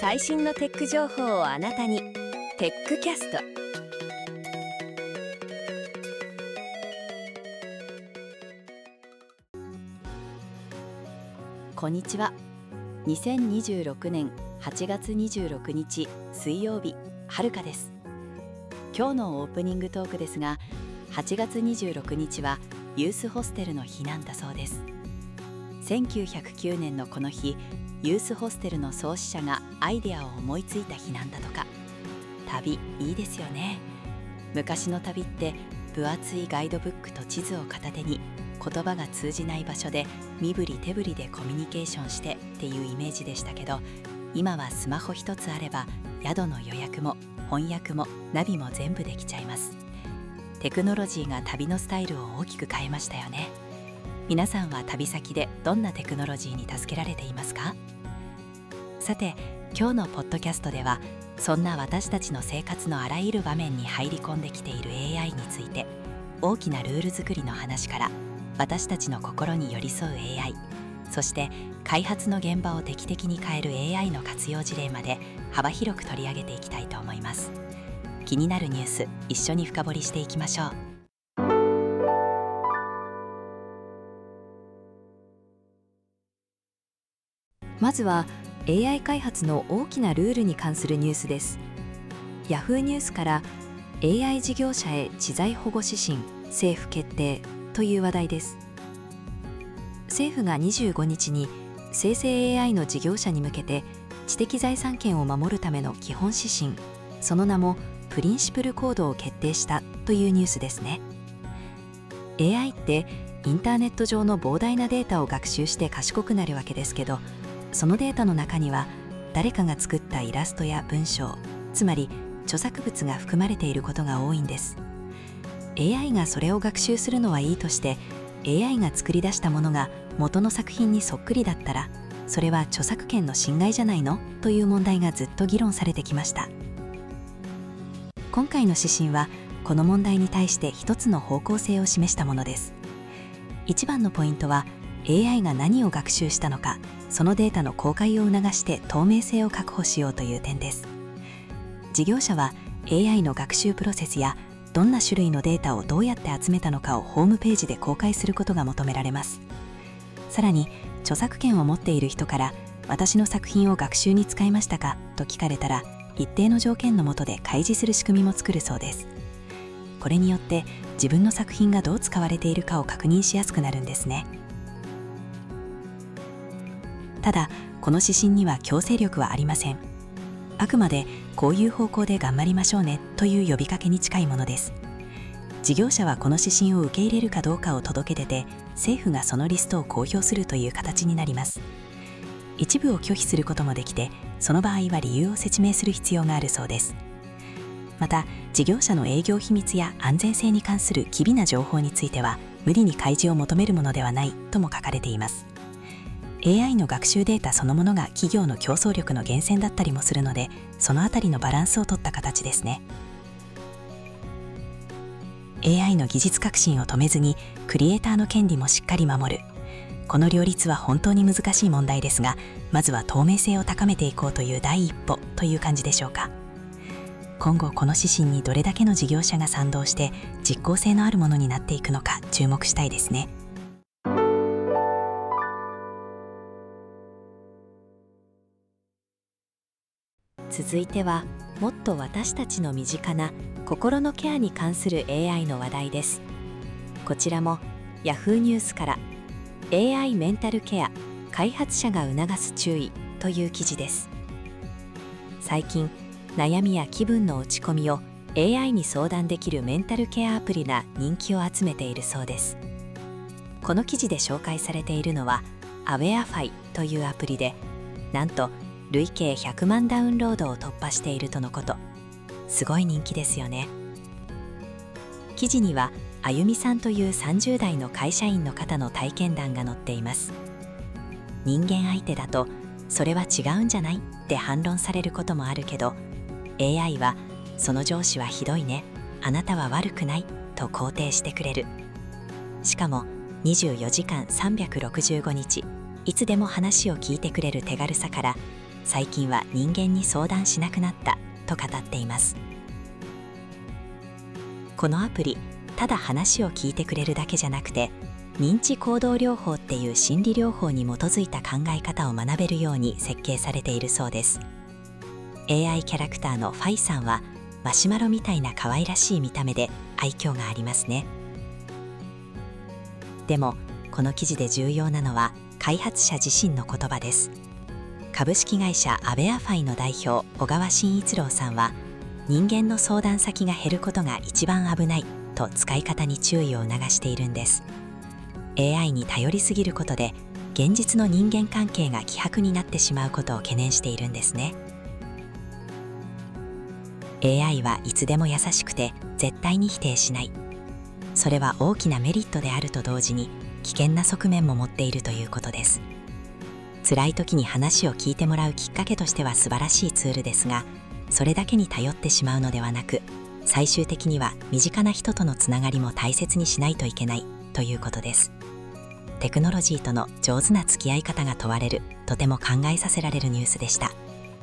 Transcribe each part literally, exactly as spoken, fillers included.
最新のテック情報をあなたに。テックキャスト。こんにちは。にせんにじゅうろくねんはちがつにじゅうろくにち水曜日、はるかです。今日のオープニングトークですが、はちがつにじゅうろくにちはユースホステルの日なんだそうです。せんきゅうひゃくきゅうねんのこの日、ユースホステルの創始者がアイデアを思いついた日なんだとか。旅いいですよね。昔の旅って分厚いガイドブックと地図を片手に言葉が通じない場所で身振り手振りでコミュニケーションしてっていうイメージでしたけど、今はスマホ一つあれば宿の予約も翻訳もナビも全部できちゃいます。テクノロジーが旅のスタイルを大きく変えましたよね。皆さんは旅先でどんなテクノロジーに助けられていますか？さて、今日のポッドキャストではそんな私たちの生活のあらゆる場面に入り込んできている エーアイ について、大きなルール作りの話から私たちの心に寄り添う エーアイ、そして開発の現場を劇的に変える エーアイ の活用事例まで幅広く取り上げていきたいと思います。気になるニュース、一緒に深掘りしていきましょう。まずは エーアイ 開発の大きなルールに関するニュースです。ヤフーニュースから エーアイ 事業者へ知財保護指針政府決定という話題です。政府がにじゅうごにちに生成 エーアイ の事業者に向けて知的財産権を守るための基本指針、その名もプリンシプルコードを決定したというニュースですね。 エーアイ ってインターネット上の膨大なデータを学習して賢くなるわけですけど、そのデータの中には誰かが作ったイラストや文章、つまり著作物が含まれていることが多いんです。 エーアイ がそれを学習するのはいいとして、 エーアイ が作り出したものが元の作品にそっくりだったら、それは著作権の侵害じゃないのという問題がずっと議論されてきました。今回の指針はこの問題に対して一つの方向性を示したものです。一番のポイントは エーアイ が何を学習したのか、そのデータの公開を促して透明性を確保しようという点です。事業者は エーアイ の学習プロセスやどんな種類のデータをどうやって集めたのかをホームページで公開することが求められます。さらに著作権を持っている人から私の作品を学習に使いましたかと聞かれたら、一定の条件の下で開示する仕組みも作るそうです。これによって自分の作品がどう使われているかを確認しやすくなるんですね。ただ、この指針には強制力はありません。あくまでこういう方向で頑張りましょうねという呼びかけに近いものです。事業者はこの指針を受け入れるかどうかを届け出て、政府がそのリストを公表するという形になります。一部を拒否することもできて、その場合は理由を説明する必要があるそうです。また、事業者の営業秘密や安全性に関する機微な情報については無理に開示を求めるものではないとも書かれています。エーアイ の学習データそのものが企業の競争力の源泉だったりもするので、そのあたりのバランスを取った形ですね。エーアイ の技術革新を止めずにクリエイターの権利もしっかり守る。この両立は本当に難しい問題ですが、まずは透明性を高めていこうという第一歩という感じでしょうか。今後この指針にどれだけの事業者が賛同して実効性のあるものになっていくのか注目したいですね。続いては、もっと私たちの身近な心のケアに関する エーアイ の話題です。こちらも ヤフー ニュースから エーアイ メンタルケア開発者が促す注意という記事です。最近、悩みや気分の落ち込みを エーアイ に相談できるメンタルケアアプリが人気を集めているそうです。この記事で紹介されているのは アウェアファイ というアプリで、なんと累計ひゃくまんダウンロードを突破しているとのこと。すごい人気ですよね。記事にはあゆみさんというさんじゅうだいの会社員の方の体験談が載っています。人間相手だとそれは違うんじゃないって反論されることもあるけど、 エーアイ はその上司はひどいね、あなたは悪くないと肯定してくれる。しかもにじゅうよじかんさんびゃくろくじゅうごにちいつでも話を聞いてくれる手軽さから、 最近は人間に相談しなくなったと語っています。このアプリ、ただ話を聞いてくれるだけじゃなくて、認知行動療法っていう心理療法に基づいた考え方を学べるように設計されているそうです。エーアイ キャラクターのファイさんはマシュマロみたいな可愛らしい見た目で愛嬌がありますね。でもこの記事で重要なのは開発者自身の言葉です。株式会社アベアファイの代表小川慎一郎さんは、人間の相談先が減ることが一番危ないと使い方に注意を促しているんです。エーアイ に頼りすぎることで現実の人間関係が希薄になってしまうことを懸念しているんですね。エーアイ はいつでも優しくて絶対に否定しない。それは大きなメリットであると同時に危険な側面も持っているということです。辛い時に話を聞いてもらうきっかけとしては素晴らしいツールですが、それだけに頼ってしまうのではなく、最終的には身近な人とのつながりも大切にしないといけないということです。テクノロジーとの上手な付き合い方が問われる、とても考えさせられるニュースでした。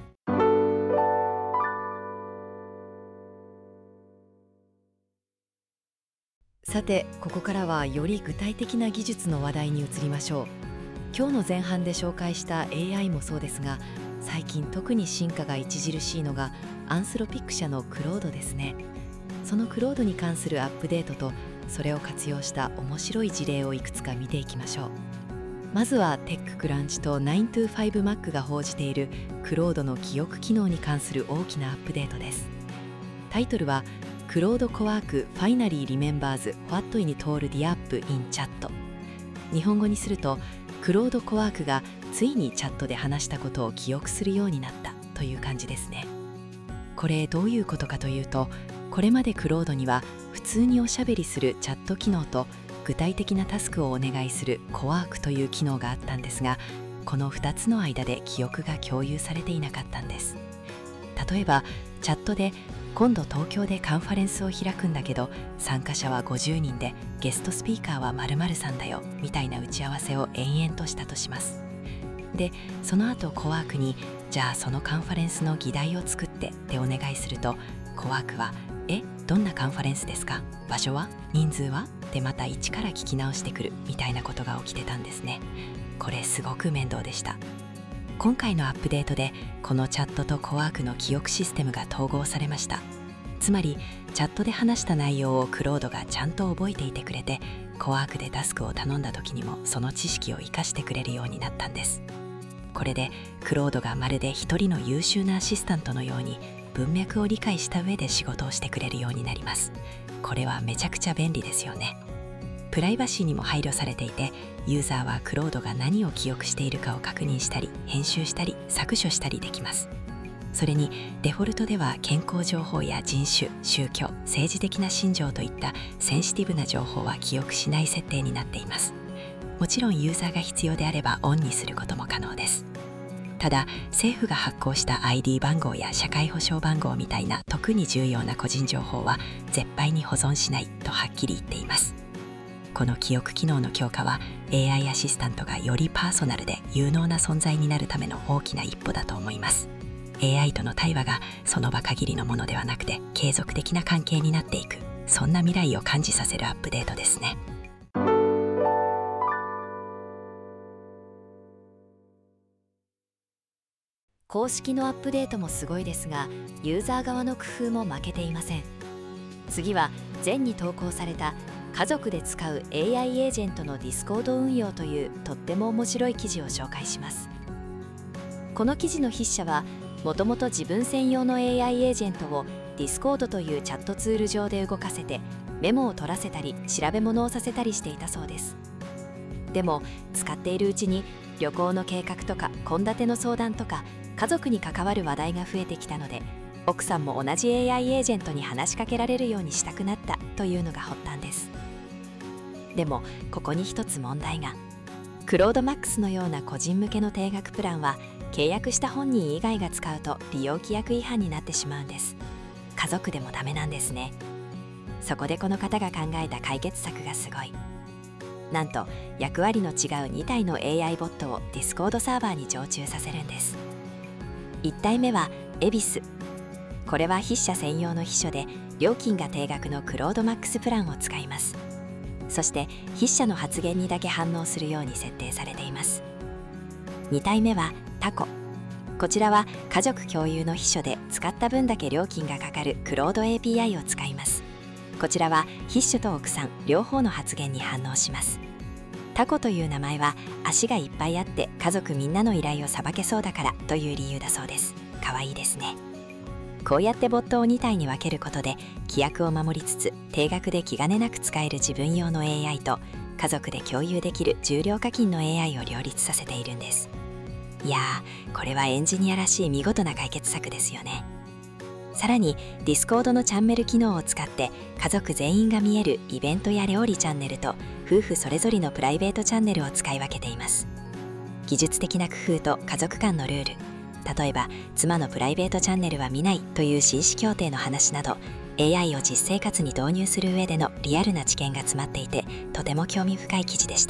さて、ここからはより具体的な技術の話題に移りましょう。今日の前半で紹介した エーアイ もそうですが、最近特に進化が著しいのがアンスロピック社のクロードですね。そのクロードに関するアップデートと、それを活用した面白い事例をいくつか見ていきましょう。まずはテッククランチと ナイントゥーファイブマック が報じているクロードの記憶機能に関する大きなアップデートです。タイトルはクロードコワーク Finally Remembers What in Told the App in Chat。 日本語にすると、クロードコワークがついにチャットで話したことを記憶するようになったという感じですね。これどういうことかというと、これまでクロードには普通におしゃべりするチャット機能と具体的なタスクをお願いするコワークという機能があったんですが、このふたつの間で記憶が共有されていなかったんです。例えばチャットで、今度東京でカンファレンスを開くんだけど参加者はごじゅうにんでゲストスピーカーは〇〇さんだよみたいな打ち合わせを延々としたとします。で、その後コワークに、じゃあそのカンファレンスの議題を作ってってお願いすると、コワークはえどんなカンファレンスですか、場所は、人数はってまた一から聞き直してくるみたいなことが起きてたんですね。これすごく面倒でした。今回のアップデートでこのチャットとコワークの記憶システムが統合されました。つまりチャットで話した内容をクロードがちゃんと覚えていてくれて、コワークでタスクを頼んだ時にもその知識を生かしてくれるようになったんです。これでクロードがまるで一人の優秀なアシスタントのように文脈を理解した上で仕事をしてくれるようになります。これはめちゃくちゃ便利ですよね。プライバシーにも配慮されていて、ユーザーはクロードが何を記憶しているかを確認したり、編集したり、削除したりできます。それにデフォルトでは健康情報や人種、宗教、政治的な信条といったセンシティブな情報は記憶しない設定になっています。もちろんユーザーが必要であればオンにすることも可能です。ただ、政府が発行した アイディー 番号や社会保障番号みたいな特に重要な個人情報は絶対に保存しないとはっきり言っています。この記憶機能の強化は エーアイ アシスタントがよりパーソナルで有能な存在になるための大きな一歩だと思います。エーアイ との対話がその場限りのものではなくて継続的な関係になっていく、そんな未来を感じさせるアップデートですね。 公式のアップデートもすごいですが、ユーザー側の工夫も負けていません。次は前に投稿された家族で使う エーアイ エージェントのディスコード運用というとっても面白い記事を紹介します。この記事の筆者はもともと自分専用の エーアイ エージェントをディスコードというチャットツール上で動かせてメモを取らせたり調べ物をさせたりしていたそうです。でも使っているうちに旅行の計画とか献立の相談とか家族に関わる話題が増えてきたので、奥さんも同じ エーアイ エージェントに話しかけられるようにしたくなったというのが発端です。でもここに一つ問題が。クロードマックスのような個人向けの定額プランは契約した本人以外が使うと利用規約違反になってしまうんです。家族でもダメなんですね。そこでこの方が考えた解決策がすごい。なんと役割の違うにたいの エーアイ ボットを Discord サーバーに常駐させるんです。 いち体目は恵比寿。これは筆者専用の秘書で料金が定額のクロードマックスプランを使います。そして筆者の発言にだけ反応するように設定されています。に体目はタコ。こちらは家族共有の秘書で使った分だけ料金がかかるクロード エーピーアイ を使います。こちらは筆者と奥さん両方の発言に反応します。タコという名前は足がいっぱいあって家族みんなの依頼をさばけそうだからという理由だそうです。かわいいですね。こうやってボットをに体に分けることで規約を守りつつ定額で気兼ねなく使える自分用の エーアイ と家族で共有できる重量課金の エーアイ を両立させているんです。いやー、これはエンジニアらしい見事な解決策ですよね。さらに Discord のチャンネル機能を使って家族全員が見えるイベントや料理チャンネルと夫婦それぞれのプライベートチャンネルを使い分けています。技術的な工夫と家族間のルール、例えば妻のプライベートチャンネルは見ないという紳士協定の話など エーアイ を実生活に導入する上でのリアルな知見が詰まっていてとても興味深い記事でした。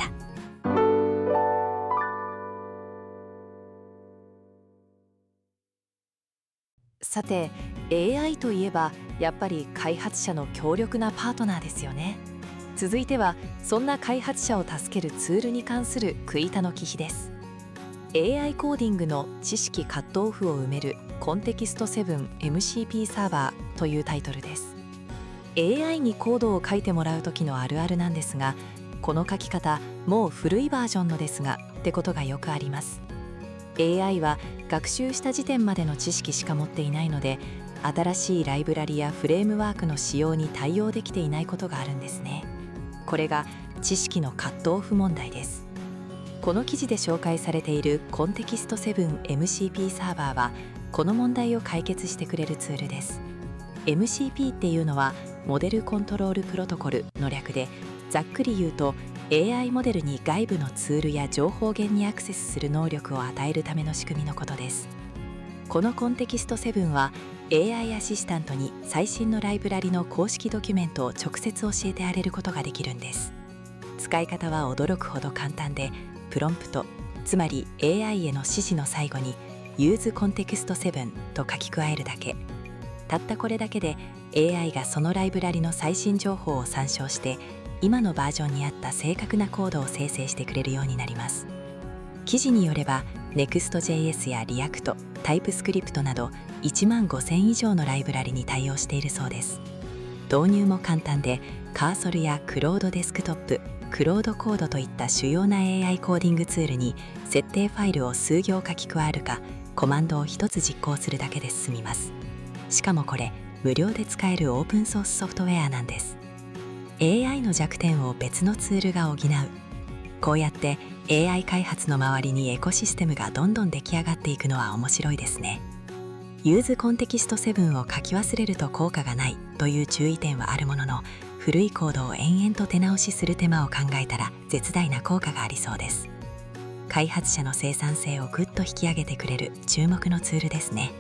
さて エーアイ といえばやっぱり開発者の強力なパートナーですよね。続いてはそんな開発者を助けるツールに関するクイタの記事です。 エーアイ コーディングの知識カットオフを埋めるコンテキストセブン エムシーピー サーバーというタイトルです。 エーアイ にコードを書いてもらう時のあるあるなんですが、この書き方もう古いバージョンのですがってことがよくあります。エーアイ は学習した時点までの知識しか持っていないので、新しいライブラリやフレームワークの使用に対応できていないことがあるんですね。これが知識のカットオフ問題です。この記事で紹介されているコンテキストセブン エムシーピー サーバーはこの問題を解決してくれるツールです。 エムシーピー っていうのはモデルコントロールプロトコルの略で、ざっくり言うとエーアイ モデルに外部のツールや情報源にアクセスする能力を与えるための仕組みのことです。このコンテキストセブンは エーアイ アシスタントに最新のライブラリの公式ドキュメントを直接教えてあげることができるんです。使い方は驚くほど簡単で、プロンプト、つまり エーアイ への指示の最後に Use コンテキストセブンと書き加えるだけ。たったこれだけで エーアイ がそのライブラリの最新情報を参照して今のバージョンに合った正確なコードを生成してくれるようになります。記事によれば ネクストジェイエス や リアクト、タイプスクリプトなどいちまんごせん以上のライブラリに対応しているそうです。導入も簡単で、カーソルやクロードデスクトップ、クロードコードといった主要な エーアイ コーディングツールに設定ファイルを数行書き加えるか、コマンドを一つ実行するだけで済みます。しかもこれ無料で使えるオープンソースソフトウェアなんです。エーアイ の弱点を別のツールが補う。こうやって エーアイ 開発の周りにエコシステムがどんどん出来上がっていくのは面白いですね。Use コンテキストセブンを書き忘れると効果がないという注意点はあるものの、古いコードを延々と手直しする手間を考えたら絶大な効果がありそうです。開発者の生産性をぐっと引き上げてくれる注目のツールですね。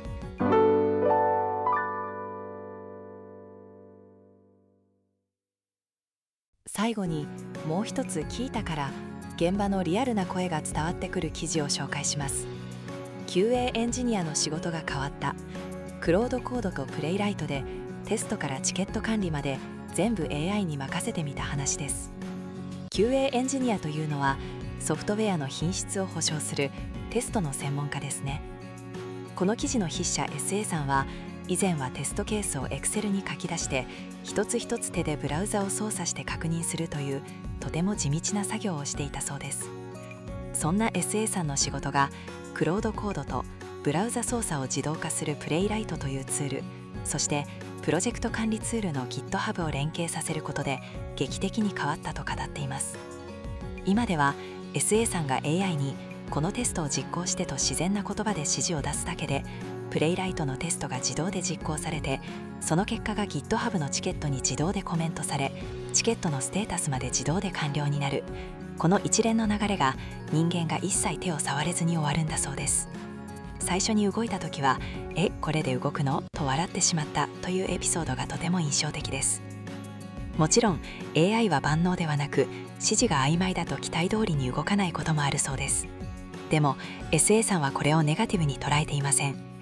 最後にもう一つキータから現場のリアルな声が伝わってくる記事を紹介します。 キューエー エンジニアの仕事が変わった。クロードコードとプレイライトでテストからチケット管理まで全部 エーアイ に任せてみた話です。 キューエー エンジニアというのはソフトウェアの品質を保証するテストの専門家ですね。この記事の筆者 エスエー さんは以前はテストケースを Excel に書き出して一つ一つ手でブラウザを操作して確認するというとても地道な作業をしていたそうです。そんな エスエー さんの仕事がクロードコードとブラウザ操作を自動化するプレイライトというツール、そしてプロジェクト管理ツールの GitHub を連携させることで劇的に変わったと語っています。今では エスエー さんが エーアイ にこのテストを実行してと自然な言葉で指示を出すだけでプレイライトのテストが自動で実行されて、その結果が GitHub のチケットに自動でコメントされ、チケットのステータスまで自動で完了になる。この一連の流れが人間が一切手を触れずに終わるんだそうです。最初に動いた時は「え、これで動くの?」と笑ってしまったというエピソードがとても印象的です。もちろん エーアイ は万能ではなく、指示が曖昧だと期待通りに動かないこともあるそうです。でも エスエー さんはこれをネガティブに捉えていません。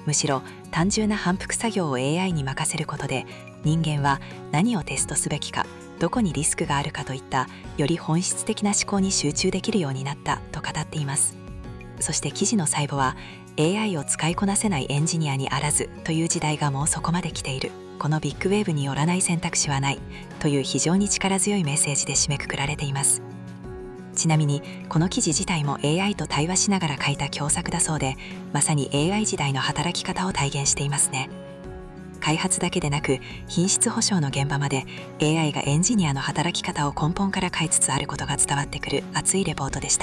むしろ単純な反復作業を エーアイ に任せることで、人間は何をテストすべきか、どこにリスクがあるかといったより本質的な思考に集中できるようになったと語っています。そして記事の最後は、 エーアイ を使いこなせないエンジニアにあらずという時代がもうそこまで来ている、このビッグウェーブによらない選択肢はないという非常に力強いメッセージで締めくくられています。ちなみにこの記事自体も エーアイ と対話しながら書いた共作だそうで、まさに エーアイ 時代の働き方を体現していますね。開発だけでなく品質保証の現場まで エーアイ がエンジニアの働き方を根本から変えつつあることが伝わってくる熱いレポートでした。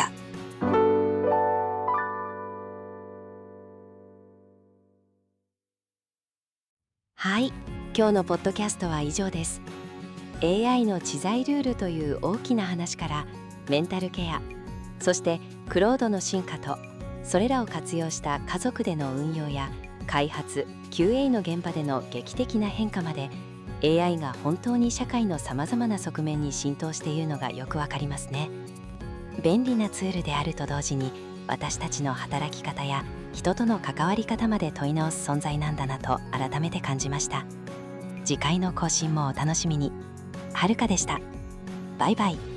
はい、今日のポッドキャストは以上です。 エーアイ の知財ルールという大きな話から、メンタルケア、そしてクロードの進化とそれらを活用した家族での運用や開発 キューエー の現場での劇的な変化まで、 エーアイ が本当に社会のさまざまな側面に浸透しているのがよくわかりますね。便利なツールであると同時に、私たちの働き方や人との関わり方まで問い直す存在なんだなと改めて感じました。次回の更新もお楽しみに。はるかでした。バイバイ。